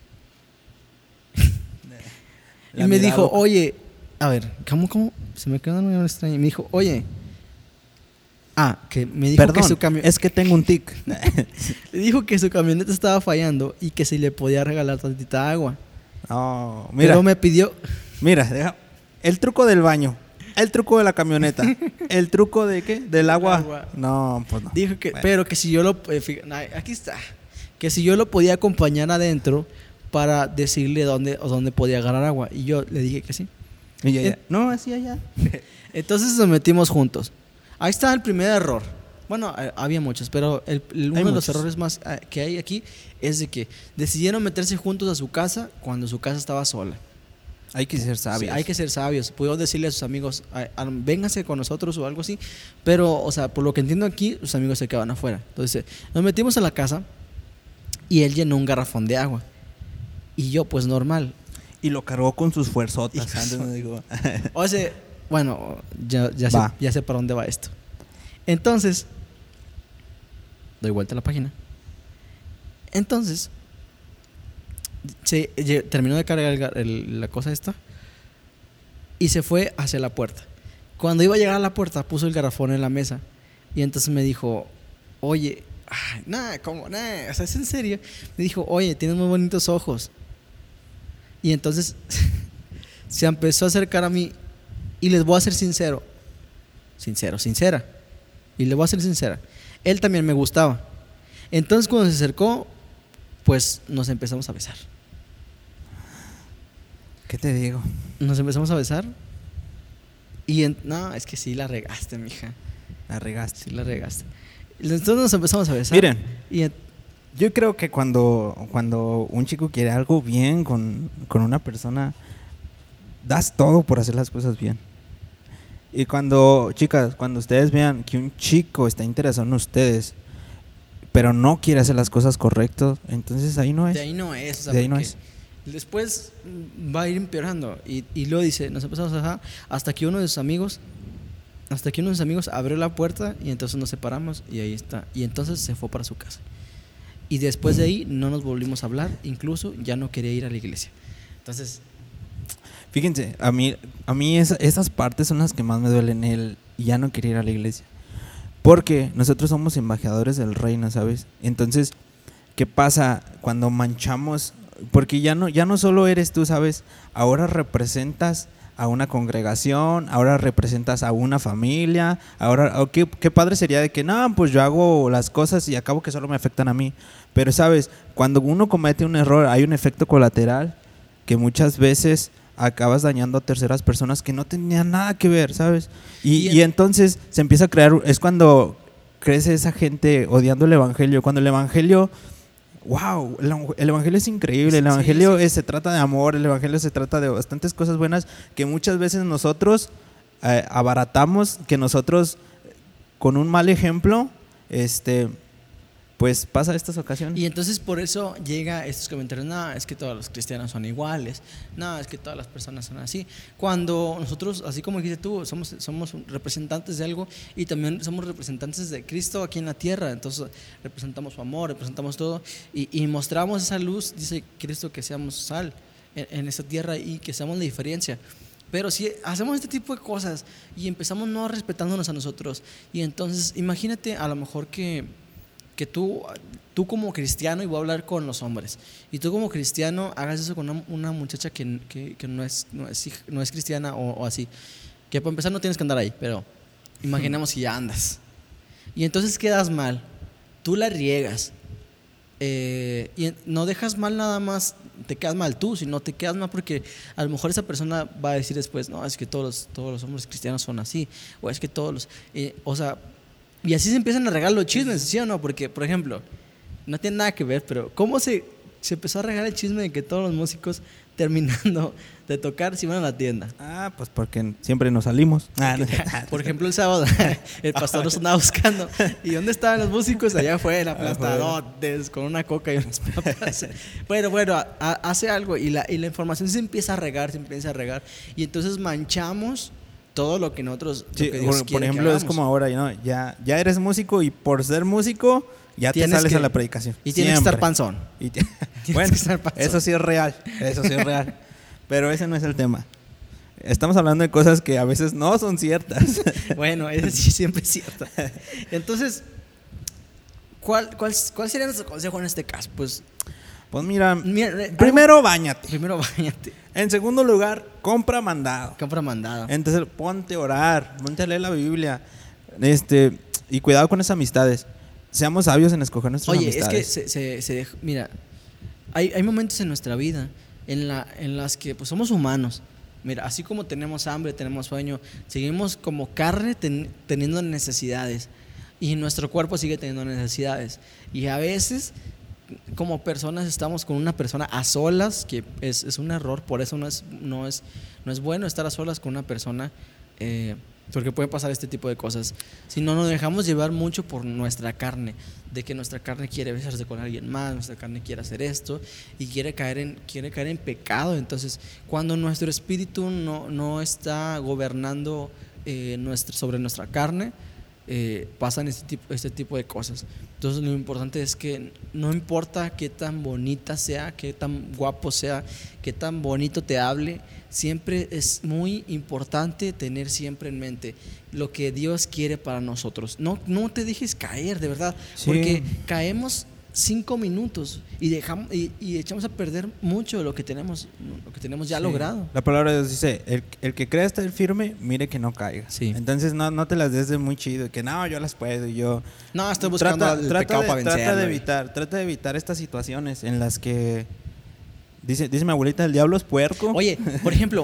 Y me dijo, oye, a ver, ¿cómo? Se me quedó de una manera extraña. Y me dijo, oye. Que me dijo que su camioneta. Es que tengo un tic. Le dijo que su camioneta estaba fallando y que si le podía regalar tantita agua. Oh, mira. Pero me pidió. Mira, el truco del baño. El truco de la camioneta. ¿El truco de qué? ¿Del agua? No, pues no. Dijo que, bueno. Pero que si yo lo... aquí está. Que si yo lo podía acompañar adentro para decirle dónde podía agarrar agua. Y yo le dije que sí. Y ella, no, así allá. Entonces nos metimos juntos. Ahí está el primer error. Bueno, había muchos, pero uno de los errores más que hay aquí es de que decidieron meterse juntos a su casa cuando su casa estaba sola. Hay que ser sabios. Sí, hay que ser sabios. Pudieron decirle a sus amigos, vénganse con nosotros o algo así. Pero, o sea, por lo que entiendo aquí, sus amigos se quedaban afuera. Entonces, nos metimos a la casa y él llenó un garrafón de agua. Y yo, pues normal. Y lo cargó con sus fuerzotas. Antes me dijo. O sea, bueno, ya sé para dónde va esto. Entonces, doy vuelta a la página. Entonces, terminó de cargar la cosa esta y se fue hacia la puerta. Cuando iba a llegar a la puerta, puso el garrafón en la mesa y entonces me dijo, oye, ¿cómo? Nada, o sea, ¿es en serio? Me dijo, oye, tienes muy bonitos ojos. Y entonces se empezó a acercar a mí y les voy a ser sincera. Y le voy a ser sincera. Él también me gustaba. Entonces cuando se acercó, pues nos empezamos a besar. ¿Qué te digo? Nos empezamos a besar. Y no, es que sí la regaste, mija. La regaste. Sí la regaste. Entonces nos empezamos a besar. Miren, yo creo que cuando un chico quiere algo bien con una persona, das todo por hacer las cosas bien. Y chicas, cuando ustedes vean que un chico está interesado en ustedes, pero no quiere hacer las cosas correctas, entonces ahí no es. De ahí no es. O sea, de ahí no es. Después va a ir empeorando. Y luego dice, nos empezamos a dejar hasta que uno de sus amigos abrió la puerta y entonces nos separamos y ahí está. Y entonces se fue para su casa. Y después de ahí no nos volvimos a hablar, incluso ya no quería ir a la iglesia. Entonces, fíjense, a mí esas partes son las que más me duelen, el ya no querer ir a la iglesia. Porque nosotros somos embajadores del reino, ¿sabes? Entonces, ¿qué pasa cuando manchamos? Porque ya no solo eres tú, ¿sabes? Ahora representas a una congregación, ahora representas a una familia, ahora, qué padre sería de que, no, pues yo hago las cosas y acabo que solo me afectan a mí. Pero, ¿sabes? Cuando uno comete un error, hay un efecto colateral que muchas veces acabas dañando a terceras personas que no tenían nada que ver, ¿sabes? Y entonces se empieza a crear, es cuando crece esa gente odiando el evangelio, cuando el evangelio, wow, el evangelio es increíble, el evangelio se trata de amor, el evangelio se trata de bastantes cosas buenas que muchas veces nosotros abaratamos, que nosotros con un mal ejemplo, pues pasa estas ocasiones. Y entonces por eso llega estos comentarios, no, es que todos los cristianos son iguales, no, es que todas las personas son así. Cuando nosotros, así como dijiste tú, somos representantes de algo y también somos representantes de Cristo aquí en la tierra, entonces representamos su amor, representamos todo y mostramos esa luz, dice Cristo, que seamos sal en esta tierra y que seamos la diferencia. Pero si hacemos este tipo de cosas y empezamos no respetándonos a nosotros, y entonces imagínate a lo mejor que tú como cristiano, y voy a hablar con los hombres, y tú como cristiano hagas eso con una muchacha que no es cristiana o así, que para empezar no tienes que andar ahí, pero imaginemos que ya andas, y entonces quedas mal, tú la riegas, y no dejas mal nada más, te quedas mal tú, sino te quedas mal porque a lo mejor esa persona va a decir después, no, es que todos los hombres cristianos son así, o es que todos los, o sea, y así se empiezan a regar los chismes, ¿sí o no? Porque, por ejemplo, no tiene nada que ver, pero ¿cómo se empezó a regar el chisme de que todos los músicos terminando de tocar se iban a la tienda? Ah, pues porque siempre nos salimos. Por ejemplo, el sábado el pastor nos andaba buscando. ¿Y dónde estaban los músicos? Allá afuera, aplastadotes, con una coca y unas papas. Bueno, hace algo y la información se empieza a regar. Y entonces manchamos todo lo que nosotros, sí, lo que Dios quiere. Por ejemplo, es como ahora, ¿no? Ya eres músico y por ser músico ya te sales a la predicación. Y tienes que estar panzón. Bueno, eso sí es real. Pero ese no es el tema. Estamos hablando de cosas que a veces no son ciertas. Bueno, eso sí siempre es cierto. Entonces, ¿cuál sería nuestro consejo en este caso? Pues mira, primero báñate. En segundo lugar, compra mandado. Entonces, ponte a orar, ponte a leer la Biblia. Y cuidado con esas amistades. Seamos sabios en escoger nuestras amistades. Es que mira, hay momentos en nuestra vida en las que pues somos humanos. Mira, así como tenemos hambre, tenemos sueño, seguimos como carne teniendo necesidades. y nuestro cuerpo sigue teniendo necesidades. Y a veces, como personas, estamos con una persona a solas, que es un error. Por eso no es bueno estar a solas con una persona, porque puede pasar este tipo de cosas. Si no, nos dejamos llevar mucho por nuestra carne, de que nuestra carne quiere besarse con alguien más, nuestra carne quiere hacer esto y quiere caer en pecado. Entonces, cuando nuestro espíritu no está gobernando sobre nuestra carne, pasan este tipo de cosas. Entonces, lo importante es que no importa qué tan bonita sea, qué tan guapo sea, qué tan bonito te hable, siempre es muy importante tener siempre en mente lo que Dios quiere para nosotros. No te dejes caer, de verdad, porque caemos 5 minutos y echamos a perder mucho de lo que tenemos ya logrado. La palabra de Dios dice, el que crea estar firme, mire que no caiga. Sí. Entonces no te las des de muy chido, que no, yo las puedo y yo... No, estoy buscando el pecado para vencerlo. Trata de evitar estas situaciones en las que... Dice mi abuelita, el diablo es puerco. Oye, por ejemplo,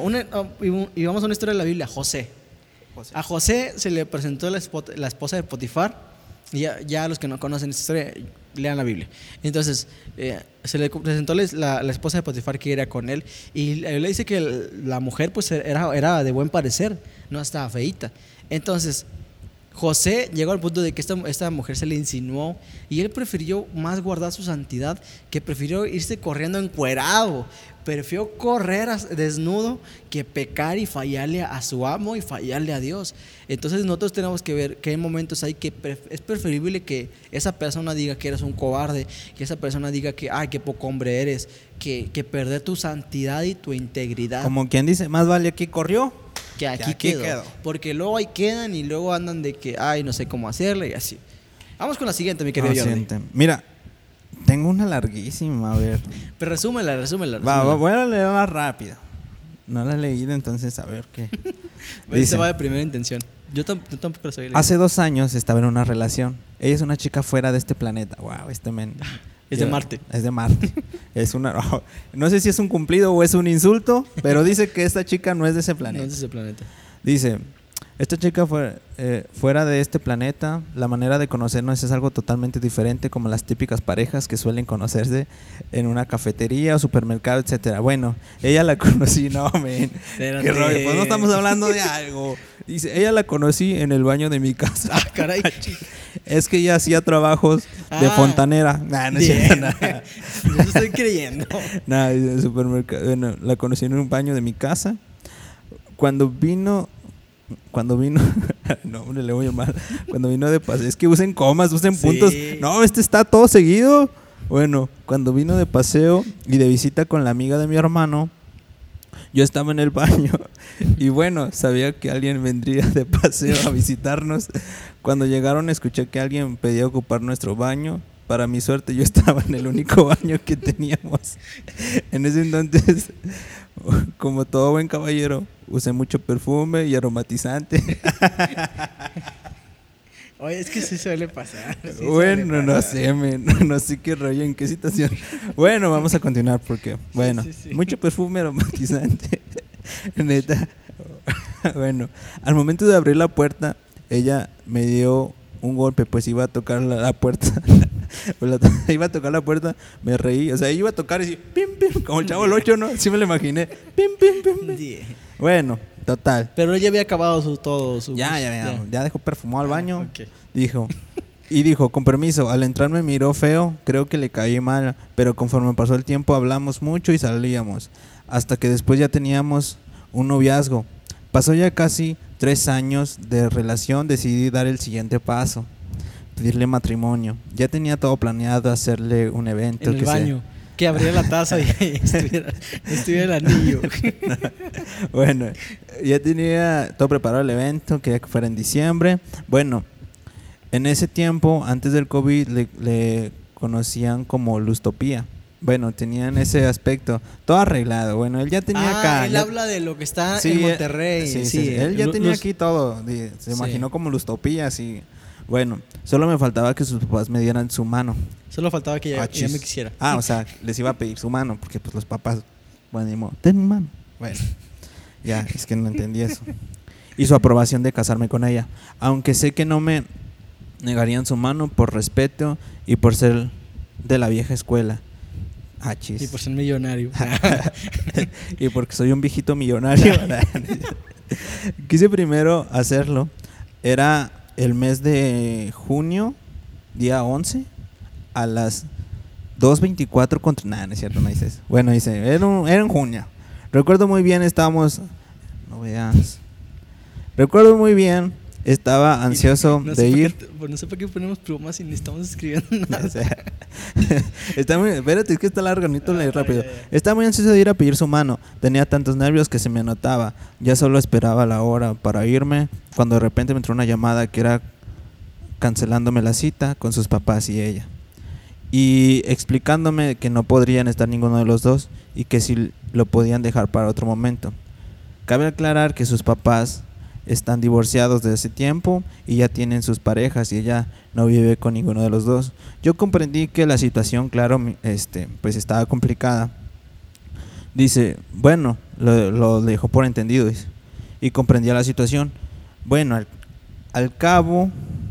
y vamos a una historia de la Biblia, José. A José se le presentó la esposa de Potifar. Y ya los que no conocen esta historia, lean la Biblia. Entonces, se le presentó la esposa de Potifar que era con él. Y le dice que la mujer pues era de buen parecer, no estaba feíta. Entonces, José llegó al punto de que esta mujer se le insinuó y él prefirió más guardar su santidad, que prefirió irse corriendo encuerado. Prefirió correr desnudo que pecar y fallarle a su amo y fallarle a Dios. Entonces nosotros tenemos que ver que hay momentos ahí que es preferible que esa persona diga que eres un cobarde, que esa persona diga que qué poco hombre eres, que perder tu santidad y tu integridad. Como quien dice, más vale aquí corrió que aquí quedó. Porque luego ahí quedan y luego andan de que no sé cómo hacerle y así. Vamos con la siguiente, mi querido Jordi. Mira, tengo una larguísima, a ver. Pero resúmela. Voy a leerla rápido. No la he leído, entonces a ver qué. Dice, va de primera intención. Yo tampoco la sabía leer. Hace 2 años estaba en una relación. Ella es una chica fuera de este planeta. Wow, es de Marte. Es de Marte. No sé si es un cumplido o es un insulto, pero dice que esta chica no es de ese planeta. No es de ese planeta. Dice, esta chica fuera de este planeta, la manera de conocernos es algo totalmente diferente, como las típicas parejas que suelen conocerse en una cafetería o supermercado, etcétera. Bueno, ella la conocí, qué rollo, pues no estamos hablando de algo. Dice, ella la conocí en el baño de mi casa. Caray. Es que ella hacía trabajos de fontanera. No es cierto, nada. Yo estoy creyendo. Nada, en el supermercado. Bueno, la conocí en un baño de mi casa. Cuando vino no, hombre, le voy a mal. Cuando vino de paseo, es que usen comas, usen puntos. No, está todo seguido. Bueno, cuando vino de paseo y de visita con la amiga de mi hermano, yo estaba en el baño y bueno, sabía que alguien vendría de paseo a visitarnos. Cuando llegaron escuché que alguien pedía ocupar nuestro baño. Para mi suerte yo estaba en el único baño que teníamos. En ese entonces, como todo buen caballero, usé mucho perfume y aromatizante. Oye, es que sí suele pasar. Bueno, no sé qué rollo, en qué situación. Bueno, vamos a continuar porque, sí. Mucho perfume aromatizante. Neta. Bueno, al momento de abrir la puerta, ella me dio un golpe, pues iba a tocar la puerta. Iba a tocar la puerta, me reí, o sea, iba a tocar y así, pim, pim, como el Chavo del 8, ¿no? Sí me lo imaginé, pim, pim, pim, pim. Bueno, total. Pero ella había acabado todo su... Ya dejó perfumado al baño. Okay. Dijo, con permiso, al entrar me miró feo, creo que le caí mal, pero conforme pasó el tiempo hablamos mucho y salíamos, hasta que después ya teníamos un noviazgo. Pasó ya casi 3 años de relación, decidí dar el siguiente paso, pedirle matrimonio. Ya tenía todo planeado, hacerle un evento. En el baño, que abriera la taza y estuviera el anillo. Bueno, ya tenía todo preparado el evento, quería que fuera en diciembre. Bueno, en ese tiempo, antes del COVID, le conocían como Lustopía. Bueno, tenían ese aspecto todo arreglado. Bueno, él ya tenía acá. Él habla de lo que está en Monterrey. Sí. Él ya tenía aquí todo. Se imaginó como Lustopía, así. Bueno, solo me faltaba que sus papás me dieran su mano. Solo faltaba que ella me quisiera. O sea, les iba a pedir su mano, porque pues los papás, bueno, ten mi mano. Bueno, ya, es que no entendí eso. Y su aprobación de casarme con ella. Aunque sé que no me negarían su mano por respeto y por ser de la vieja escuela. Ah, chis. Y por ser millonario. Y porque soy un viejito millonario. Quise primero hacerlo. Era el mes de junio, día 11, a las 2:24 contra... Nah, no es cierto, no dice eso. Bueno, dice, era en junio. Recuerdo muy bien, estábamos... No veas. Recuerdo muy bien, estaba ansioso de ir... No sé por qué ponemos plumas y ni estamos escribiendo nada. O sea, espérate, es que está largo, necesito leer rápido. Estaba muy ansioso de ir a pedir su mano. Tenía tantos nervios que se me notaba. Ya solo esperaba la hora para irme, cuando de repente me entró una llamada que era cancelándome la cita con sus papás y ella. Y explicándome que no podrían estar ninguno de los dos y que si lo podían dejar para otro momento. Cabe aclarar que sus papás están divorciados desde hace tiempo y ya tienen sus parejas y ella no vive con ninguno de los dos. Yo comprendí que la situación, claro, pues estaba complicada. Dice, bueno, lo dejó por entendido, dice, y comprendía la situación. Bueno, al cabo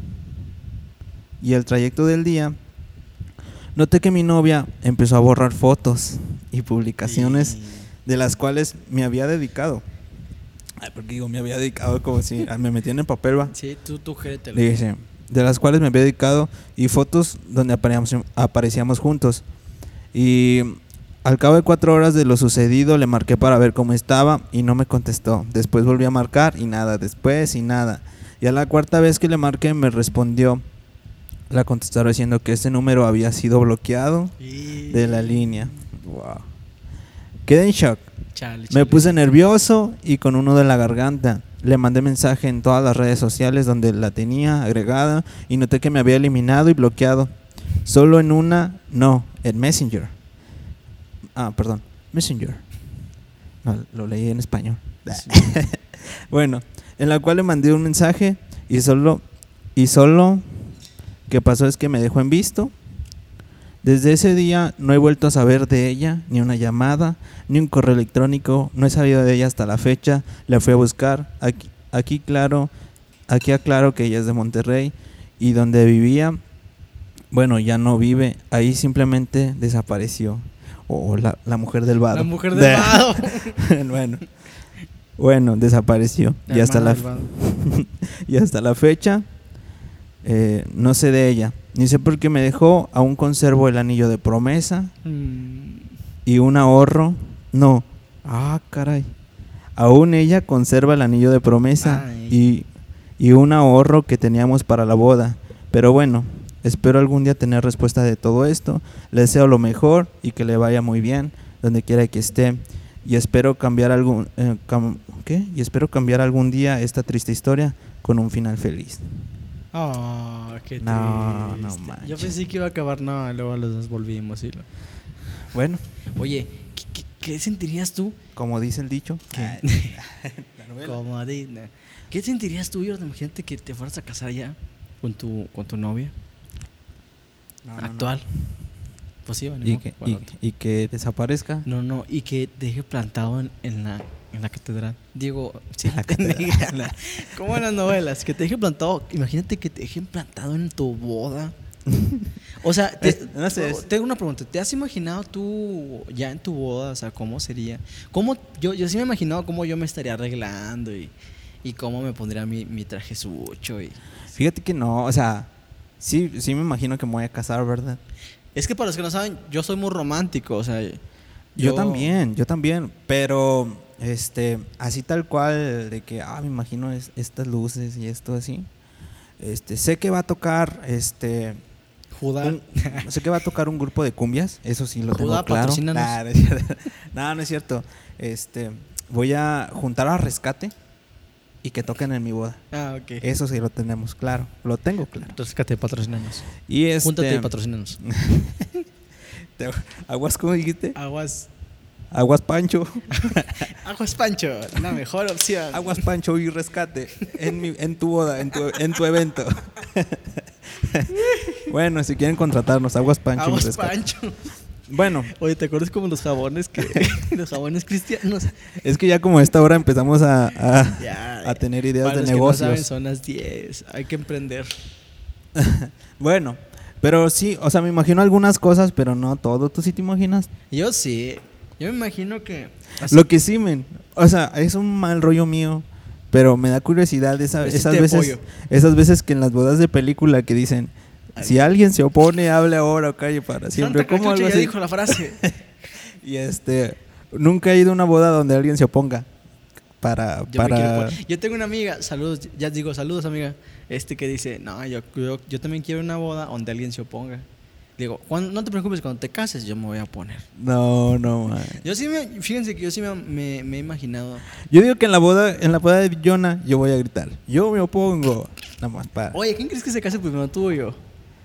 y el trayecto del día, noté que mi novia empezó a borrar fotos y publicaciones de las cuales me había dedicado. Ay, porque digo, me había dedicado como si me metían en papel, ¿va? Sí, tú géretelo. Le dije, de las cuales me había dedicado y fotos donde aparecíamos juntos. Y al cabo de 4 horas de lo sucedido le marqué para ver cómo estaba y no me contestó. Después volví a marcar y nada, después y nada. Y a la 4ª vez que le marqué me respondió la contestadora diciendo que ese número había sido bloqueado de la línea. Wow. Quedé en shock. Chale. Me puse nervioso y con un nudo en la garganta. Le mandé mensaje en todas las redes sociales donde la tenía agregada y noté que me había eliminado y bloqueado. Solo en una, no, en Messenger. Messenger. No, lo leí en español. Bueno, en la cual le mandé un mensaje y solo que pasó es que me dejó en visto. Desde ese día no he vuelto a saber de ella, ni una llamada, ni un correo electrónico, no he sabido de ella hasta la fecha. La fui a buscar, aquí aclaro que ella es de Monterrey y donde vivía, bueno, ya no vive, ahí simplemente desapareció. La mujer del vado. La mujer del vado. Bueno, desapareció. Y hasta la fecha no sé de ella. Ni sé por qué me dejó. Aún conservo el anillo de promesa y un ahorro. No. Caray. Aún ella conserva el anillo de promesa y un ahorro que teníamos para la boda. Pero bueno, espero algún día tener respuesta de todo esto. Le deseo lo mejor y que le vaya muy bien donde quiera que esté. Y espero cambiar algún día esta triste historia con un final feliz. Qué triste. No manches. Yo pensé que iba a acabar, luego los dos volvimos. Bueno. Oye, ¿qué sentirías tú? Como dice el dicho. ¿Qué sentirías tú, Jordan? Imagínate que te fueras a casar ya con tu novia actual. No. Pues sí, bueno, y que desaparezca. No, y que te deje plantado en la catedral. Digo, sí, la catedral. Como en las novelas, que te deje plantado. Imagínate que te dejen plantado en tu boda. O sea, tengo una pregunta. ¿Te has imaginado tú ya en tu boda? O sea, ¿cómo sería? Yo sí me he imaginado cómo yo me estaría arreglando y cómo me pondría mi traje sucho. Fíjate que no, o sea, sí me imagino que me voy a casar, ¿verdad? Es que para los que no saben, yo soy muy romántico, o sea... Yo también, pero así tal cual de que me imagino estas luces y esto así. Sé que va a tocar Judá. Sé que va a tocar un grupo de cumbias, eso sí lo tengo Judá, claro. patrocínanos. No es cierto. Voy a juntar a Rescate y que toquen en mi boda. Ok. Eso sí lo tenemos claro, lo tengo claro. Rescate, patrocínanos. Y júntate y patrocínanos. Aguas, ¿cómo dijiste? Aguas Pancho. Aguas Pancho, la mejor opción. Aguas Pancho y Rescate en tu boda, en tu evento. Bueno, si quieren contratarnos, Aguas Pancho y Rescate. Pancho. Bueno. Oye, ¿te acuerdas como los jabones los jabones cristianos? Es que ya como a esta hora empezamos a tener ideas de negocios. Que no saben, son las 10. Hay que emprender. Bueno, pero sí, o sea, me imagino algunas cosas, pero no todo. ¿Tú sí te imaginas? Yo sí. Yo me imagino que... Así. Lo que sí, o sea, es un mal rollo mío, pero me da curiosidad esas veces que en las bodas de película que dicen, si alguien se opone, hable ahora o calle para siempre. ¿Cómo algo así? Ya dijo la frase. Y nunca he ido a una boda donde alguien se oponga. Yo tengo una amiga, saludos amiga, que dice, no, yo también quiero una boda donde alguien se oponga. Digo, no te preocupes, cuando te cases yo me voy a oponer. No, man. Fíjense que yo sí me he imaginado. Yo digo que en la boda de Jonah yo voy a gritar, yo me opongo. Nada más para. Oye, ¿quién crees que se case primero, tú o yo?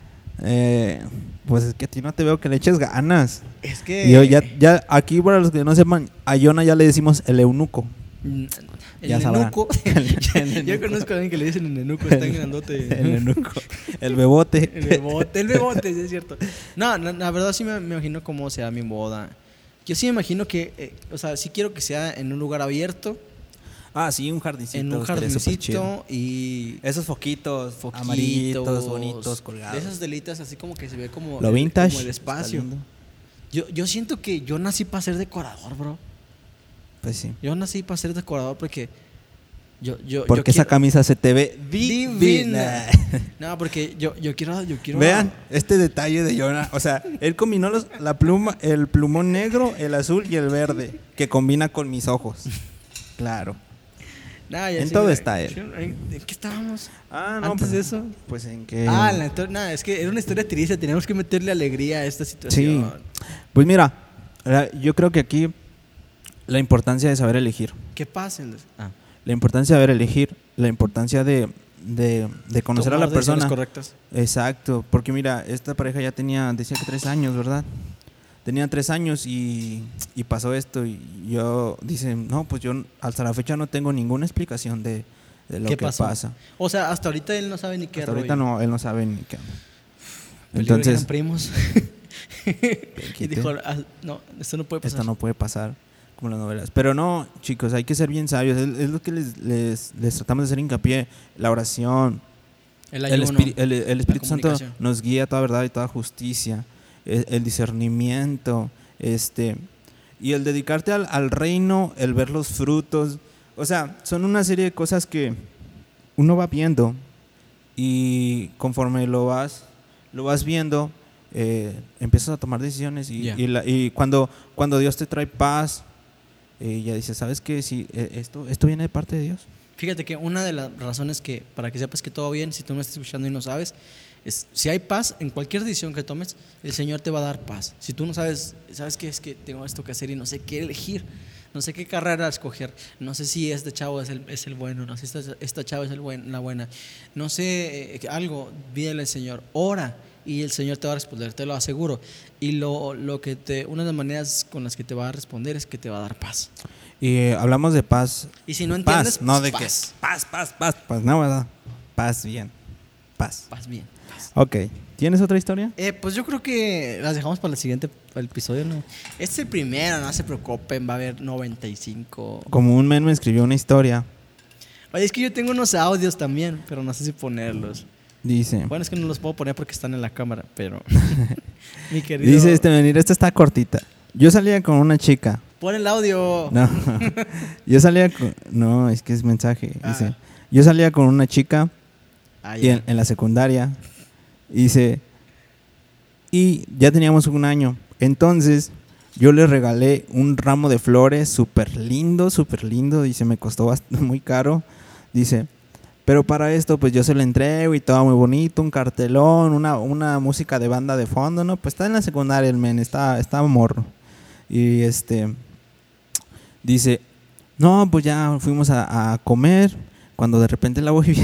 Pues es que a ti no te veo que le eches ganas. Es que... Yo ya aquí, para los que no sepan, a Jonah ya le decimos el eunuco. El nenuco. Yo conozco a alguien que le dicen el nenuco, está en grandote. El nenuco. El bebote. El bebote, sí es cierto. No, la verdad sí me imagino cómo será mi boda. Yo sí me imagino que, o sea, sí quiero que sea en un lugar abierto. Ah, sí, un jardincito. En un jardincito y... Esos foquitos amarillitos, bonitos, colgados. De esas delitas así como que se ve como... Lo vintage. Como el espacio. Yo siento que yo nací para ser decorador, bro. Pues sí. Yo nací para ser decorador porque porque esa camisa se te ve divina. No, porque yo quiero. Vean este detalle de Jonah. O sea, él combinó el plumón negro, el azul y el verde, que combina con mis ojos. Claro. En todo está él. ¿En qué estábamos? Ah, no. Antes de eso. Pues en qué. Es que era una historia triste. Teníamos que meterle alegría a esta situación. Sí. Pues mira, yo creo que aquí la importancia de saber elegir. ¿Qué pasa? La importancia de saber elegir, la importancia de conocer a la persona. Correctas. Exacto, porque mira, esta pareja ya decía que 3 años, ¿verdad? Tenía 3 años y pasó esto y dicen, no, pues yo hasta la fecha no tengo ninguna explicación de lo que pasa. O sea, hasta ahorita él no sabe ni qué. Hasta ahorita no, él no sabe ni qué. Entonces, eran primos. Y dijo, no, esto no puede pasar. Esto no puede pasar. Como las novelas. Pero no, chicos, hay que ser bien sabios. Es lo que les tratamos de hacer hincapié. La oración. El Espíritu Santo nos guía a toda verdad y toda justicia. El discernimiento. Y el dedicarte al reino, el ver los frutos. O sea, son una serie de cosas que uno va viendo. Y conforme lo vas viendo, empiezas a tomar decisiones. Y cuando Dios te trae paz, ya dices, ¿sabes qué? Si esto viene de parte de Dios. Fíjate que una de las razones que, para que sepas que todo bien, si tú no estás escuchando y no sabes, es si hay paz en cualquier decisión que tomes, el Señor te va a dar paz. Si tú no sabes qué es que tengo esto que hacer y no sé qué elegir, no sé qué carrera escoger, no sé si este chavo es el bueno, no sé si esta chava es la buena, no sé algo, pídele al Señor, ora. Y el Señor te va a responder, te lo aseguro. Y una de las maneras con las que te va a responder es que te va a dar paz. Y hablamos de paz. Y si no entiendes, paz, no de paz. Paz. Pues no, ¿verdad? Paz bien. Paz bien. Ok. ¿Tienes otra historia? Pues yo creo que las dejamos para el siguiente episodio, ¿no? Este es el primero, no se preocupen, va a haber 95. Como un men me escribió una historia. Oye, es que yo tengo unos audios también, pero no sé si ponerlos. Dice. Bueno, es que no los puedo poner porque están en la cámara, pero mi querido. Dice esta está cortita. Yo salía con una chica. Pon el audio. No. Yo salía con... No, es que es mensaje. Dice, yo salía con una chica y en la secundaria. Dice, y ya teníamos 1 año. Entonces, yo le regalé un ramo de flores súper lindo. Dice, me costó muy caro. Dice, pero para esto, pues yo se lo entrego y todo muy bonito, un cartelón, una música de banda de fondo, ¿no? Pues está en la secundaria el men, está morro. Y dice, no, pues ya fuimos a comer, cuando de repente la voy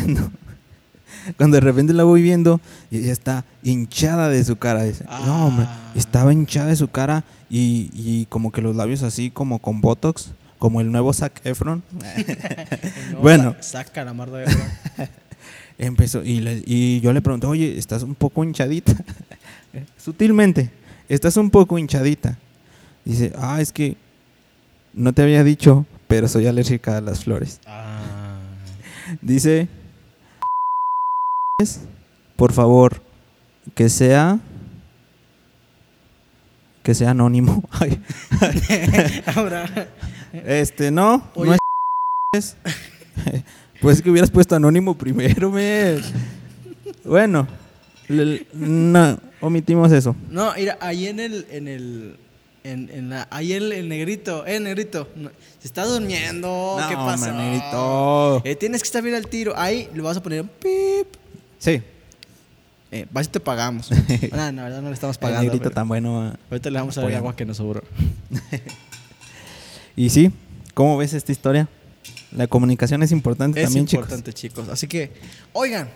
viendo, y ella está hinchada de su cara. Dice, no, hombre, estaba hinchada de su cara y como que los labios así como con botox. Como el nuevo Zac Efron. Bueno. Zac Calamardo de Efron. Empezó y yo le pregunté, oye, ¿estás un poco hinchadita? Sutilmente, ¿estás un poco hinchadita? Dice, es que no te había dicho, pero soy alérgica a las flores. Dice, por favor, que sea anónimo. Ahora. No es. Pues que hubieras puesto anónimo primero, Bueno, no, omitimos eso. No, mira, ahí ahí el negrito, no, se está durmiendo, no, ¿qué pasa? Negrito. Tienes que estar bien al tiro, ahí le vas a poner un pip. Sí. Vas y te pagamos. No, la verdad no le estamos pagando. El negrito tan bueno. Ahorita le vamos a dar el agua que nos sobró. Y sí, ¿cómo ves esta historia? La comunicación es importante también, chicos. Es importante, chicos. Así que, oigan,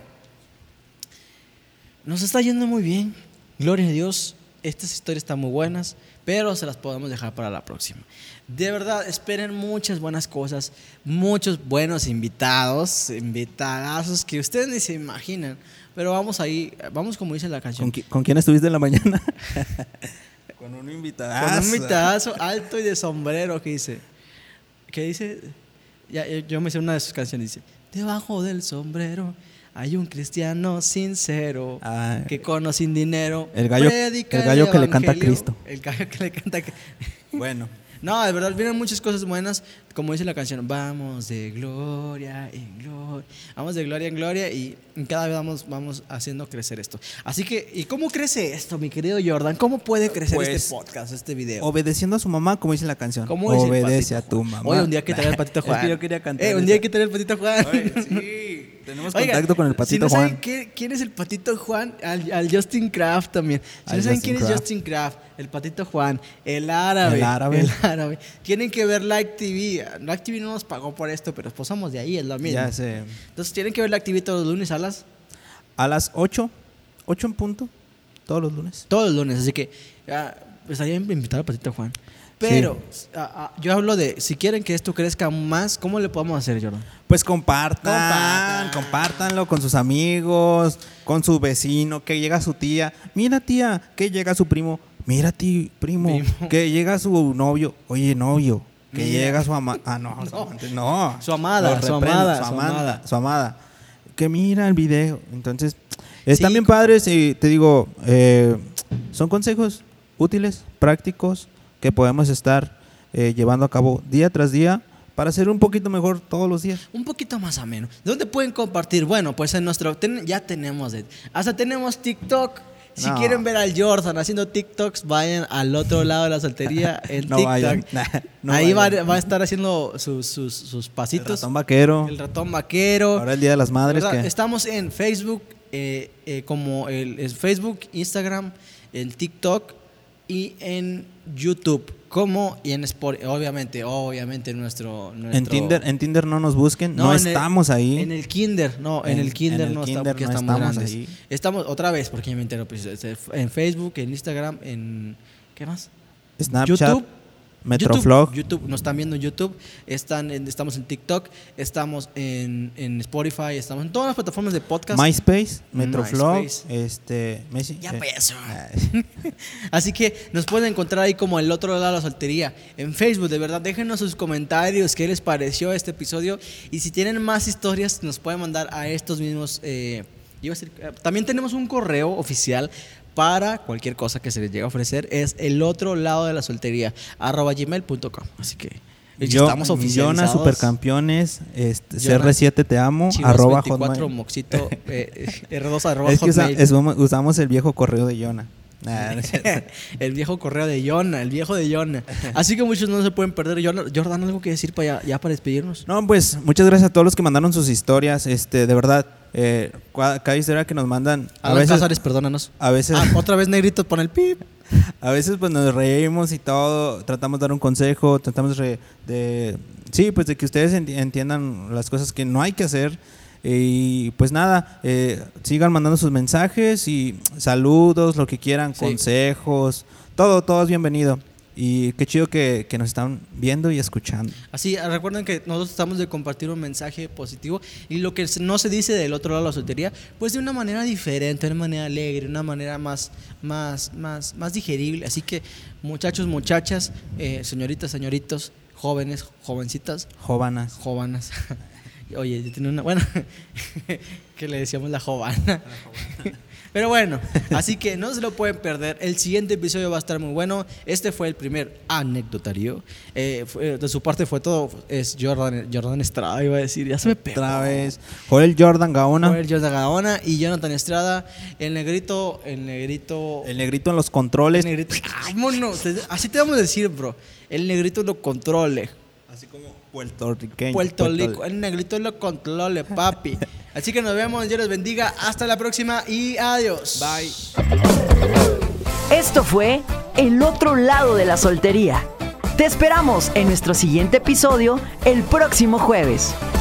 nos está yendo muy bien. Gloria a Dios. Estas historias están muy buenas, pero se las podemos dejar para la próxima. De verdad, esperen muchas buenas cosas, muchos buenos invitadazos que ustedes ni se imaginan. Pero vamos como dice la canción. ¿Con quién estuviste en la mañana? Con un invitadazo. Con un invitadazo alto y de sombrero, ¿qué dice? ¿Qué dice? Yo me sé una de sus canciones, dice: debajo del sombrero hay un cristiano sincero que con o sin dinero el gallo que le canta a Cristo. El gallo que le canta a Cristo. Bueno. No, de verdad, vienen muchas cosas buenas. Como dice la canción, vamos de gloria en gloria. Vamos de gloria en gloria y cada vez vamos haciendo crecer esto. Así que, ¿y cómo crece esto, mi querido Jordan? ¿Cómo puede crecer este podcast, este video? Obedeciendo a su mamá, como dice la canción. Obedece a tu mamá. Oye, un día hay que traer el Patito Juan. Es que yo quería cantar. Un día hay que traer el Patito Juan. Oye, sí. Tenemos contacto con el Patito Juan. Si no saben quién es el Patito Juan, al Justin Kraft también. Si no saben quién es Justin Kraft, el Patito Juan, el árabe. Tienen que ver Like TV. Like TV no nos pagó por esto, pero pues somos de ahí, es lo mismo. Ya sé. Entonces tienen que ver Like TV todos los lunes a las 8 en punto, todos los lunes. Todos los lunes, así que estaría invitar al Patito Juan. Pero sí. Yo hablo de, si quieren que esto crezca más, ¿cómo le podemos hacer, Jordan? Pues compártanlo con sus amigos, con su vecino, que llega su tía. Mira, tía, que llega su primo. Mira, tío, primo, que llega su novio. Oye, novio, que llega su amada. No. Su amada. Que mira el video. Entonces, están bien padres y te digo, son consejos útiles, prácticos, que podemos estar llevando a cabo día tras día para ser un poquito mejor todos los días. Un poquito más ameno. ¿Dónde pueden compartir? Bueno, pues en ya tenemos, hasta tenemos TikTok. Si quieren ver al Jordan haciendo TikToks, vayan al otro lado de la soltería en TikTok. Ahí va a estar haciendo sus pasitos. El ratón vaquero. Ahora el Día de las Madres. Estamos en Facebook, como el Facebook, Instagram, en TikTok y en YouTube. Y en Spotify, obviamente nuestro... En Tinder no nos busquen, no estamos ahí. En el Kinder no estamos grandes. Ahí. Estamos, otra vez, porque yo me entero, pues, en Facebook, en Instagram, en... ¿Qué más? Snapchat, YouTube. Metroflog. YouTube, nos están viendo en YouTube, estamos en TikTok, estamos en Spotify, estamos en todas las plataformas de podcast. MySpace, Metroflog, Messi. Ya peso. Así que nos pueden encontrar ahí como el otro lado de la soltería. En Facebook, de verdad, déjenos sus comentarios, qué les pareció este episodio. Y si tienen más historias, nos pueden mandar a estos mismos. También tenemos un correo oficial para cualquier cosa que se les llegue a ofrecer. Es el otro lado de la soltería @gmail.com. Así que estamos oficializados. Jonas, Supercampeones, CR7 te amo, @24 Moxito, R2 Es que usamos el viejo correo de Jonah. El viejo correo de Jonah, el viejo de Jonah. Así que muchos no se pueden perder. Jordan, ¿algo que decir para despedirnos? No, pues muchas gracias a todos los que mandaron sus historias. De verdad, cada historia que nos mandan, a veces Cázares, perdónanos. A veces otra vez negrito, pon el pip. A veces pues nos reímos y todo, tratamos de dar un consejo, tratamos de que ustedes entiendan las cosas que no hay que hacer. Y pues nada, sigan mandando sus mensajes y saludos, lo que quieran, consejos, todo es bienvenido. Y qué chido que nos están viendo y escuchando. Así, recuerden que nosotros estamos de compartir un mensaje positivo y lo que no se dice del otro lado de la soltería, pues de una manera diferente, de una manera alegre, de una manera más digerible. Así que muchachos, muchachas, señoritas, señoritos, jóvenes, jovencitas, jóvanas. Oye, yo tenía una... Bueno, que le decíamos la jovana. Pero bueno, así que no se lo pueden perder. El siguiente episodio va a estar muy bueno. Este fue el primer anecdotario. De su parte fue todo. Es Jordan Estrada, iba a decir. Ya se me pegó. Otra vez. Joel Jordan Gaona Y Jonathan Estrada. El negrito en los controles. Vámonos. Así te vamos a decir, bro. El negrito lo controle. Así como puertorriqueño. Puerto Rico. El negrito lo controle, papi. Así que nos vemos. Dios los bendiga. Hasta la próxima y adiós. Bye. Esto fue El Otro Lado de la Soltería. Te esperamos en nuestro siguiente episodio el próximo jueves.